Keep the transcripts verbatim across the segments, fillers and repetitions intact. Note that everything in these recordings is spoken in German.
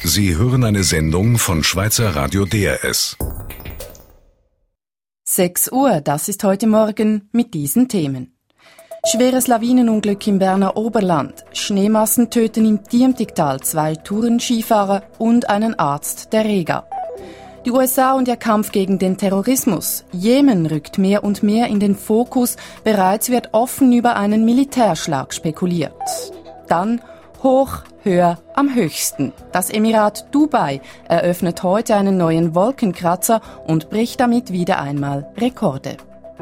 Sie hören eine Sendung von Schweizer Radio D R S. sechs Uhr, das ist heute Morgen mit diesen Themen. Schweres Lawinenunglück im Berner Oberland. Schneemassen töten im Diemtigtal zwei Tourenskifahrer und einen Arzt der Rega. Die U S A und ihr Kampf gegen den Terrorismus. Jemen rückt mehr und mehr in den Fokus. Bereits wird offen über einen Militärschlag spekuliert. Dann hoch, höher, am höchsten. Das Emirat Dubai eröffnet heute einen neuen Wolkenkratzer und bricht damit wieder einmal Rekorde.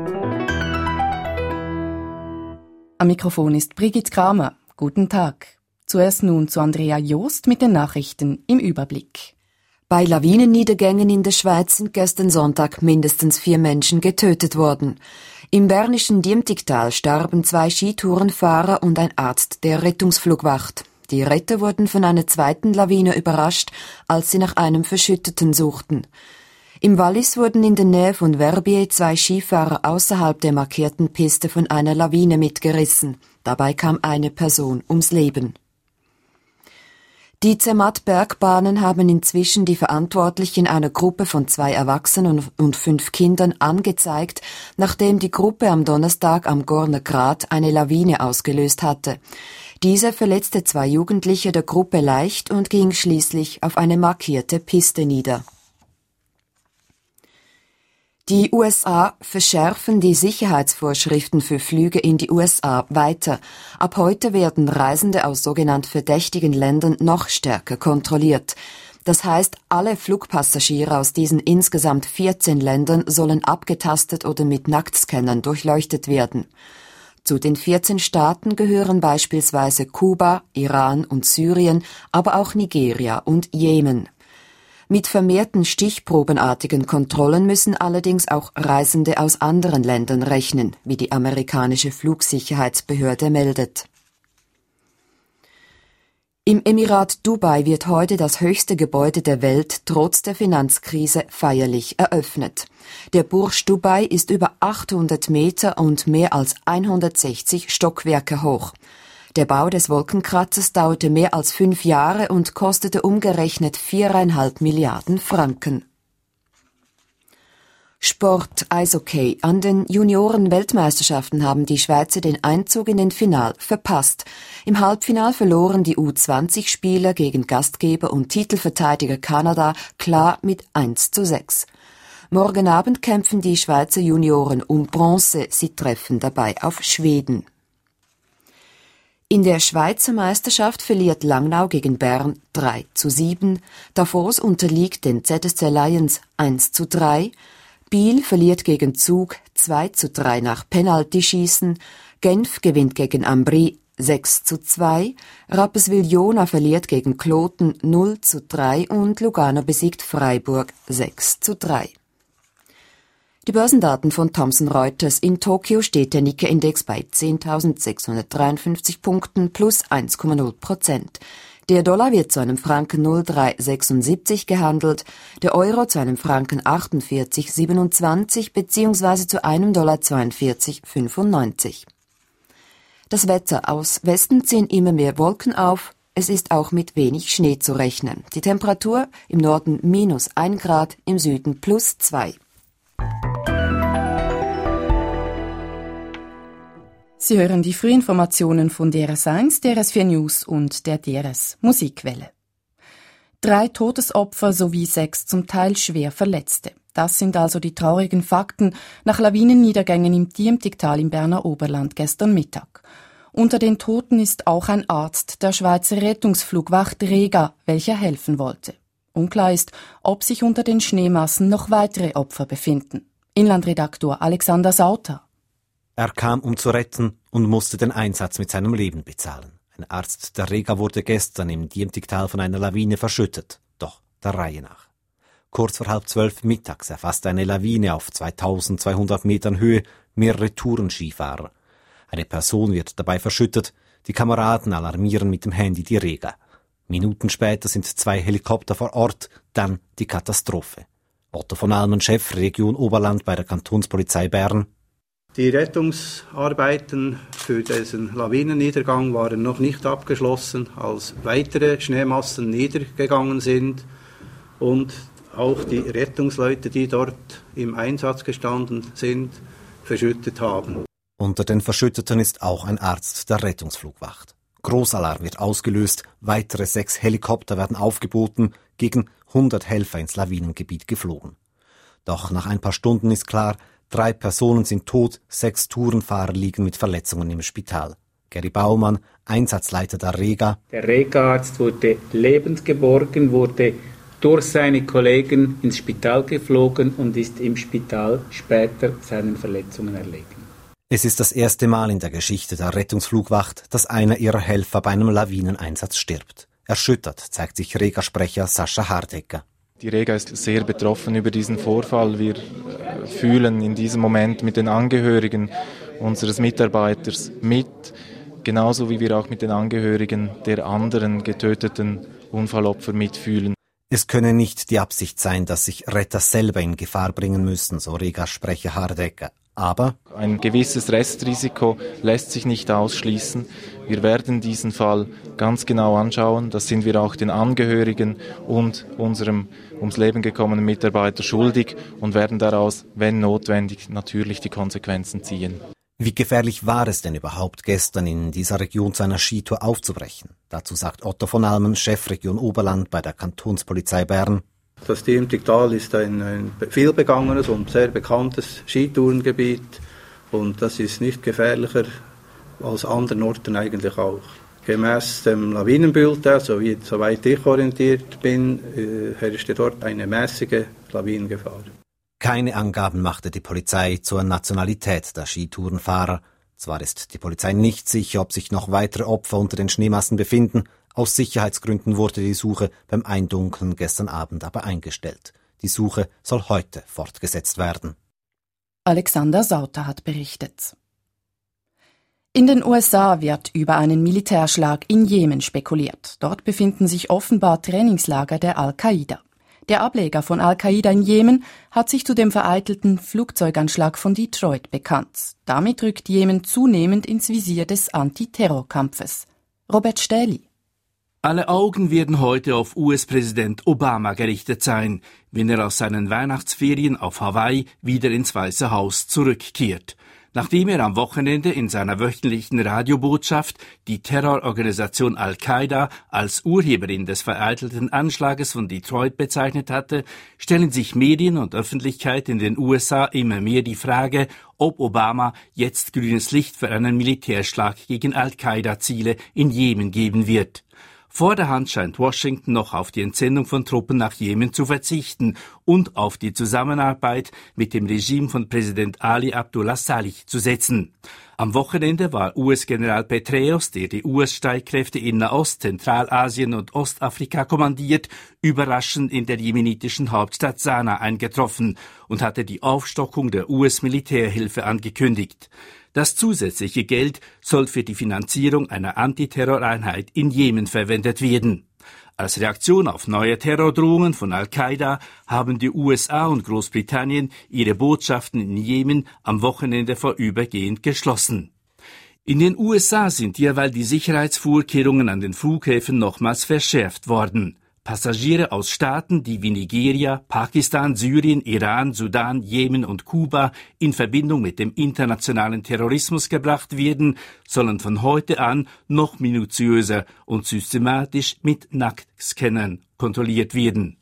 Am Mikrofon ist Brigitte Kramer. Guten Tag. Zuerst nun zu Andrea Joost mit den Nachrichten im Überblick. Bei Lawinenniedergängen in der Schweiz sind gestern Sonntag mindestens vier Menschen getötet worden. Im bernischen Diemtigtal starben zwei Skitourenfahrer und ein Arzt der Rettungsflugwacht. Die Retter wurden von einer zweiten Lawine überrascht, als sie nach einem Verschütteten suchten. Im Wallis wurden in der Nähe von Verbier zwei Skifahrer außerhalb der markierten Piste von einer Lawine mitgerissen. Dabei kam eine Person ums Leben. Die Zermatt-Bergbahnen haben inzwischen die Verantwortlichen einer Gruppe von zwei Erwachsenen und fünf Kindern angezeigt, nachdem die Gruppe am Donnerstag am Gorner Grat eine Lawine ausgelöst hatte. Diese verletzte zwei Jugendliche der Gruppe leicht und ging schließlich auf eine markierte Piste nieder. Die U S A verschärfen die Sicherheitsvorschriften für Flüge in die U S A weiter. Ab heute werden Reisende aus sogenannt verdächtigen Ländern noch stärker kontrolliert. Das heißt, alle Flugpassagiere aus diesen insgesamt vierzehn Ländern sollen abgetastet oder mit Nacktscannern durchleuchtet werden. Zu den vierzehn Staaten gehören beispielsweise Kuba, Iran und Syrien, aber auch Nigeria und Jemen. Mit vermehrten stichprobenartigen Kontrollen müssen allerdings auch Reisende aus anderen Ländern rechnen, wie die amerikanische Flugsicherheitsbehörde meldet. Im Emirat Dubai wird heute das höchste Gebäude der Welt trotz der Finanzkrise feierlich eröffnet. Der Burj Dubai ist über achthundert Meter und mehr als hundertsechzig Stockwerke hoch. Der Bau des Wolkenkratzers dauerte mehr als fünf Jahre und kostete umgerechnet viereinhalb Milliarden Franken. Sport, Eishockey. An den Junioren-Weltmeisterschaften haben die Schweizer den Einzug in den Final verpasst. Im Halbfinal verloren die U zwanzig Spieler gegen Gastgeber und Titelverteidiger Kanada klar mit eins zu sechs. Morgen Abend kämpfen die Schweizer Junioren um Bronze. Sie treffen dabei auf Schweden. In der Schweizer Meisterschaft verliert Langnau gegen Bern drei zu sieben. Davos unterliegt den Z S C Lions eins zu drei. Biel verliert gegen Zug zwei zu drei nach Penaltyschießen. Genf gewinnt gegen Ambri sechs zu zwei. Rapperswil-Jona verliert gegen Kloten null zu drei und Lugano besiegt Freiburg sechs zu drei. Die Börsendaten von Thomson Reuters. In Tokio steht der Nikkei-Index bei zehntausendsechshundertdreiundfünfzig Punkten plus eins Komma null Prozent. Der Dollar wird zu einem Franken null Komma drei sechsundsiebzig gehandelt, der Euro zu einem Franken achtundvierzig Komma siebenundzwanzig bzw. zu einem Dollar zweiundvierzig Komma fünfundneunzig. Das Wetter: Aus Westen ziehen immer mehr Wolken auf. Es ist auch mit wenig Schnee zu rechnen. Die Temperatur im Norden minus ein Grad, im Süden plus zwei. Sie hören die Frühinformationen von D R S eins, D R S vier News und der D R S Musikwelle. Drei Todesopfer sowie sechs zum Teil schwer Verletzte. Das sind also die traurigen Fakten nach Lawinenniedergängen im Diemtigtal im Berner Oberland gestern Mittag. Unter den Toten ist auch ein Arzt der Schweizer Rettungsflugwacht Rega, welcher helfen wollte. Unklar ist, ob sich unter den Schneemassen noch weitere Opfer befinden. Inlandredaktor Alexander Sauter. Er kam, um zu retten und musste den Einsatz mit seinem Leben bezahlen. Ein Arzt der Rega wurde gestern im Diemtigtal von einer Lawine verschüttet. Doch der Reihe nach. Kurz vor halb zwölf mittags erfasste eine Lawine auf zweitausendzweihundert Metern Höhe mehrere Tourenskifahrer. Eine Person wird dabei verschüttet, die Kameraden alarmieren mit dem Handy die Rega. Minuten später sind zwei Helikopter vor Ort, dann die Katastrophe. Otto von Almen, Chef Region Oberland bei der Kantonspolizei Bern. Die Rettungsarbeiten für diesen Lawinenniedergang waren noch nicht abgeschlossen, als weitere Schneemassen niedergegangen sind und auch die Rettungsleute, die dort im Einsatz gestanden sind, verschüttet haben. Unter den Verschütteten ist auch ein Arzt der Rettungsflugwacht. Großalarm wird ausgelöst, weitere sechs Helikopter werden aufgeboten, gegen hundert Helfer ins Lawinengebiet geflogen. Doch nach ein paar Stunden ist klar, drei Personen sind tot, sechs Tourenfahrer liegen mit Verletzungen im Spital. Gary Baumann, Einsatzleiter der Rega. Der Rega-Arzt wurde lebend geborgen, wurde durch seine Kollegen ins Spital geflogen und ist im Spital später seinen Verletzungen erlegen. Es ist das erste Mal in der Geschichte der Rettungsflugwacht, dass einer ihrer Helfer bei einem Lawineneinsatz stirbt. Erschüttert zeigt sich Rega-Sprecher Sascha Hardecker. Die Rega ist sehr betroffen über diesen Vorfall. Wir fühlen in diesem Moment mit den Angehörigen unseres Mitarbeiters mit, genauso wie wir auch mit den Angehörigen der anderen getöteten Unfallopfer mitfühlen. Es könne nicht die Absicht sein, dass sich Retter selber in Gefahr bringen müssen, so Rega-Sprecher Hardecker. Aber ein gewisses Restrisiko lässt sich nicht ausschließen. Wir werden diesen Fall ganz genau anschauen. Das sind wir auch den Angehörigen und unserem ums Leben gekommenen Mitarbeiter schuldig und werden daraus, wenn notwendig, natürlich die Konsequenzen ziehen. Wie gefährlich war es denn überhaupt, gestern in dieser Region zu einer Skitour aufzubrechen? Dazu sagt Otto von Almen, Chefregion Oberland bei der Kantonspolizei Bern. Das Diemtigtal ist ein, ein vielbegangenes und sehr bekanntes Skitourengebiet und das ist nicht gefährlicher als anderen Orten eigentlich auch. Gemäss dem Lawinenbulletin, so wie, soweit ich orientiert bin, äh, herrschte dort eine mäßige Lawinengefahr. Keine Angaben machte die Polizei zur Nationalität der Skitourenfahrer. Zwar ist die Polizei nicht sicher, ob sich noch weitere Opfer unter den Schneemassen befinden. Aus Sicherheitsgründen wurde die Suche beim Eindunkeln gestern Abend aber eingestellt. Die Suche soll heute fortgesetzt werden. Alexander Sauter hat berichtet. In den U S A wird über einen Militärschlag in Jemen spekuliert. Dort befinden sich offenbar Trainingslager der Al-Qaida. Der Ableger von Al-Qaida in Jemen hat sich zu dem vereitelten Flugzeuganschlag von Detroit bekannt. Damit rückt Jemen zunehmend ins Visier des Antiterrorkampfes. Robert Stähli. Alle Augen werden heute auf U S-Präsident Obama gerichtet sein, wenn er aus seinen Weihnachtsferien auf Hawaii wieder ins Weiße Haus zurückkehrt. Nachdem er am Wochenende in seiner wöchentlichen Radiobotschaft die Terrororganisation Al-Qaida als Urheberin des vereitelten Anschlages von Detroit bezeichnet hatte, stellen sich Medien und Öffentlichkeit in den U S A immer mehr die Frage, ob Obama jetzt grünes Licht für einen Militärschlag gegen Al-Qaida-Ziele in Jemen geben wird. Vorderhand scheint Washington noch auf die Entsendung von Truppen nach Jemen zu verzichten und auf die Zusammenarbeit mit dem Regime von Präsident Ali Abdullah Salih zu setzen. Am Wochenende war U S-General Petraeus, der die U S-Streitkräfte in Nahost, Zentralasien und Ostafrika kommandiert, überraschend in der jemenitischen Hauptstadt Sanaa eingetroffen und hatte die Aufstockung der U S-Militärhilfe angekündigt. Das zusätzliche Geld soll für die Finanzierung einer Antiterroreinheit in Jemen verwendet werden. Als Reaktion auf neue Terrordrohungen von Al-Qaida haben die U S A und Großbritannien ihre Botschaften in Jemen am Wochenende vorübergehend geschlossen. In den U S A sind derweil die Sicherheitsvorkehrungen an den Flughäfen nochmals verschärft worden. Passagiere aus Staaten, die wie Nigeria, Pakistan, Syrien, Iran, Sudan, Jemen und Kuba in Verbindung mit dem internationalen Terrorismus gebracht werden, sollen von heute an noch minutiöser und systematisch mit Nacktscannern kontrolliert werden.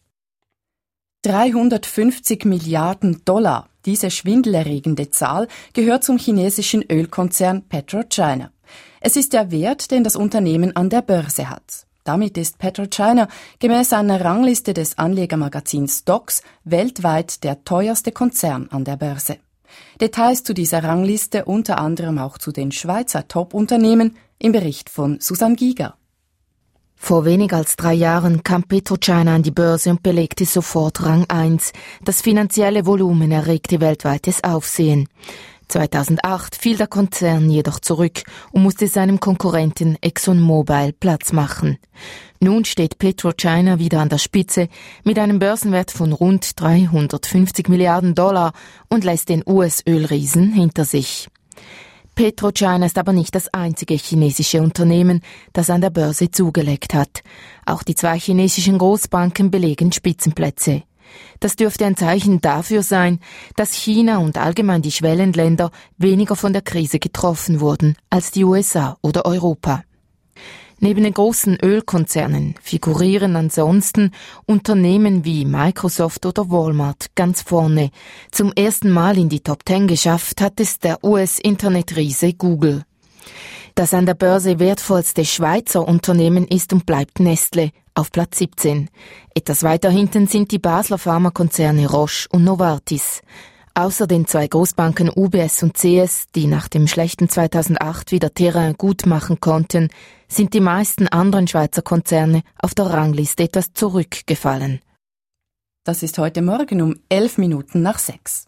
dreihundertfünfzig Milliarden Dollar. Diese schwindelerregende Zahl gehört zum chinesischen Ölkonzern PetroChina. Es ist der Wert, den das Unternehmen an der Börse hat. Damit ist PetroChina gemäß einer Rangliste des Anlegermagazins D O X weltweit der teuerste Konzern an der Börse. Details zu dieser Rangliste, unter anderem auch zu den Schweizer Top-Unternehmen, im Bericht von Susanne Giger. Vor weniger als drei Jahren kam PetroChina an die Börse und belegte sofort Rang eins. Das finanzielle Volumen erregte weltweites Aufsehen. zweitausendacht fiel der Konzern jedoch zurück und musste seinem Konkurrenten ExxonMobil Platz machen. Nun steht PetroChina wieder an der Spitze mit einem Börsenwert von rund dreihundertfünfzig Milliarden Dollar und lässt den U S-Ölriesen hinter sich. PetroChina ist aber nicht das einzige chinesische Unternehmen, das an der Börse zugelegt hat. Auch die zwei chinesischen Großbanken belegen Spitzenplätze. Das dürfte ein Zeichen dafür sein, dass China und allgemein die Schwellenländer weniger von der Krise getroffen wurden als die U S A oder Europa. Neben den großen Ölkonzernen figurieren ansonsten Unternehmen wie Microsoft oder Walmart ganz vorne. Zum ersten Mal in die Top Ten geschafft hat es der U S-Internetriese Google. Das an der Börse wertvollste Schweizer Unternehmen ist und bleibt Nestle auf Platz siebzehn. Etwas weiter hinten sind die Basler Pharmakonzerne Roche und Novartis. Außer den zwei Großbanken U B S und C S, die nach dem schlechten zweitausendacht wieder Terrain gut machen konnten, sind die meisten anderen Schweizer Konzerne auf der Rangliste etwas zurückgefallen. Das ist heute Morgen um elf Minuten nach sechs.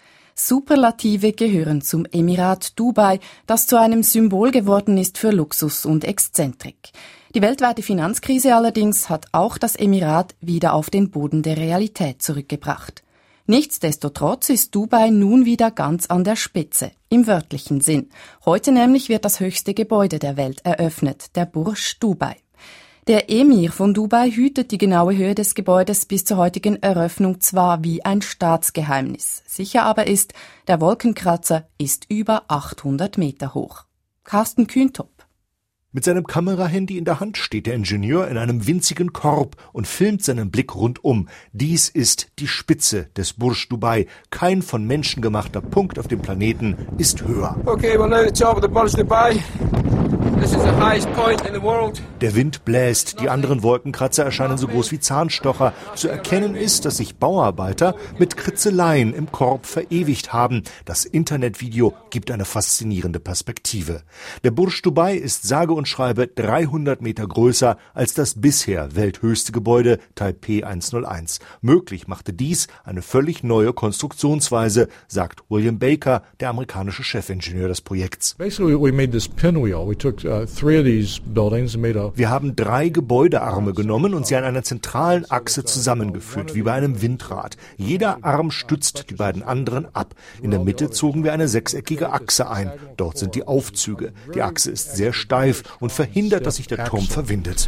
Superlative gehören zum Emirat Dubai, das zu einem Symbol geworden ist für Luxus und Exzentrik. Die weltweite Finanzkrise allerdings hat auch das Emirat wieder auf den Boden der Realität zurückgebracht. Nichtsdestotrotz ist Dubai nun wieder ganz an der Spitze, im wörtlichen Sinn. Heute nämlich wird das höchste Gebäude der Welt eröffnet, der Burj Dubai. Der Emir von Dubai hütet die genaue Höhe des Gebäudes bis zur heutigen Eröffnung zwar wie ein Staatsgeheimnis. Sicher aber ist, der Wolkenkratzer ist über achthundert Meter hoch. Carsten Kühntop. Mit seinem Kamerahandy in der Hand steht der Ingenieur in einem winzigen Korb und filmt seinen Blick rundum. Dies ist die Spitze des Burj Dubai. Kein von Menschen gemachter Punkt auf dem Planeten ist höher. Okay, we'll know the top of the Burj Dubai. This is the highest point in the world. Der Wind bläst, die anderen Wolkenkratzer erscheinen so groß wie Zahnstocher. Zu erkennen ist, dass sich Bauarbeiter mit Kritzeleien im Korb verewigt haben. Das Internetvideo gibt eine faszinierende Perspektive. Der Burj Dubai ist sage und schreibe dreihundert Meter größer als das bisher welthöchste Gebäude Taipei hunderteins. Möglich machte dies eine völlig neue Konstruktionsweise, sagt William Baker, der amerikanische Chefingenieur des Projekts. Basically we made this pinwheel. We took uh, three of these buildings and made a Wir haben drei Gebäudearme genommen und sie an einer zentralen Achse zusammengeführt, wie bei einem Windrad. Jeder Arm stützt die beiden anderen ab. In der Mitte zogen wir eine sechseckige Achse ein. Dort sind die Aufzüge. Die Achse ist sehr steif und verhindert, dass sich der Turm verwindet.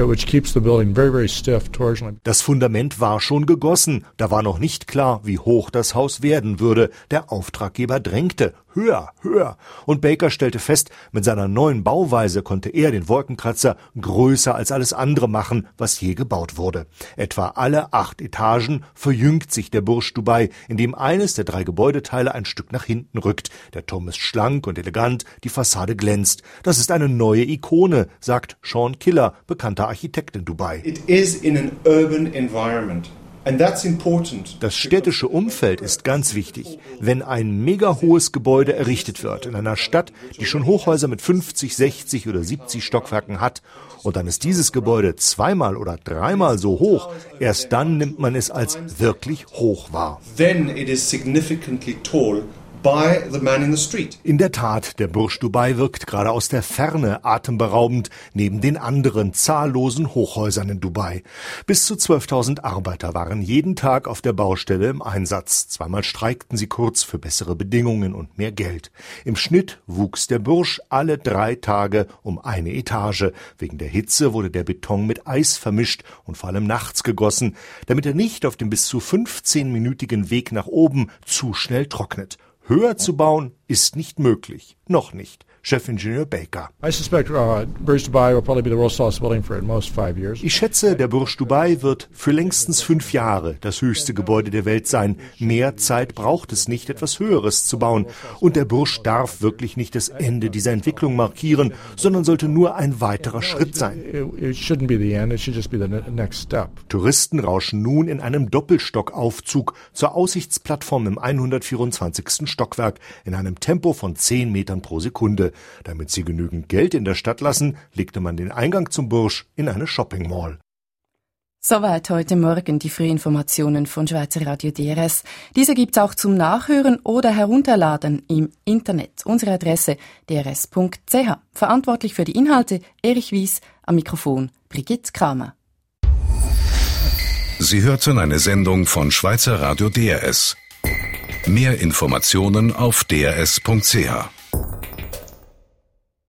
Das Fundament war schon gegossen. Da war noch nicht klar, wie hoch das Haus werden würde. Der Auftraggeber drängte. Höher, höher. Und Baker stellte fest, mit seiner neuen Bauweise konnte er den Wolkenkratzer größer als alles andere machen, was je gebaut wurde. Etwa alle acht Etagen verjüngt sich der Burj Dubai, indem eines der drei Gebäudeteile ein Stück nach hinten rückt. Der Turm ist schlank und elegant, die Fassade glänzt. Das ist eine neue Ikone, sagt Sean Killer, bekannter Architekt in Dubai. It is in an urban environment. Das städtische Umfeld ist ganz wichtig. Wenn ein mega hohes Gebäude errichtet wird in einer Stadt, die schon Hochhäuser mit fünfzig, sechzig oder siebzig Stockwerken hat, und dann ist dieses Gebäude zweimal oder dreimal so hoch, erst dann nimmt man es als wirklich hoch wahr. Then it is significantly tall. By the man in the street. In der Tat, der Burj Dubai wirkt gerade aus der Ferne atemberaubend neben den anderen zahllosen Hochhäusern in Dubai. Bis zu zwölftausend Arbeiter waren jeden Tag auf der Baustelle im Einsatz. Zweimal streikten sie kurz für bessere Bedingungen und mehr Geld. Im Schnitt wuchs der Burj alle drei Tage um eine Etage. Wegen der Hitze wurde der Beton mit Eis vermischt und vor allem nachts gegossen, damit er nicht auf dem bis zu fünfzehnminütigen Weg nach oben zu schnell trocknet. Höher zu bauen ist nicht möglich. Noch nicht. Chefingenieur Baker. I suspect uh, Burj Dubai will probably be the world's tallest building for at most five years. Ich schätze, der Burj Dubai wird für längstens fünf Jahre das höchste Gebäude der Welt sein. Mehr Zeit braucht es nicht, etwas Höheres zu bauen. Und der Burj darf wirklich nicht das Ende dieser Entwicklung markieren, sondern sollte nur ein weiterer Schritt sein. It shouldn't be the end, it should just be the next step. Touristen rauschen nun in einem Doppelstockaufzug zur Aussichtsplattform im hundertvierundzwanzigsten Stockwerk in einem Tempo von zehn Metern pro Sekunde. Damit sie genügend Geld in der Stadt lassen, legte man den Eingang zum Burj in eine Shopping Mall. Soweit heute Morgen die Frühinformationen von Schweizer Radio D R S. Diese gibt's auch zum Nachhören oder Herunterladen im Internet. Unsere Adresse d r s punkt c h. Verantwortlich für die Inhalte Erich Wies, am Mikrofon Brigitte Kramer. Sie hörten eine Sendung von Schweizer Radio D R S. Mehr Informationen auf d r s punkt c h.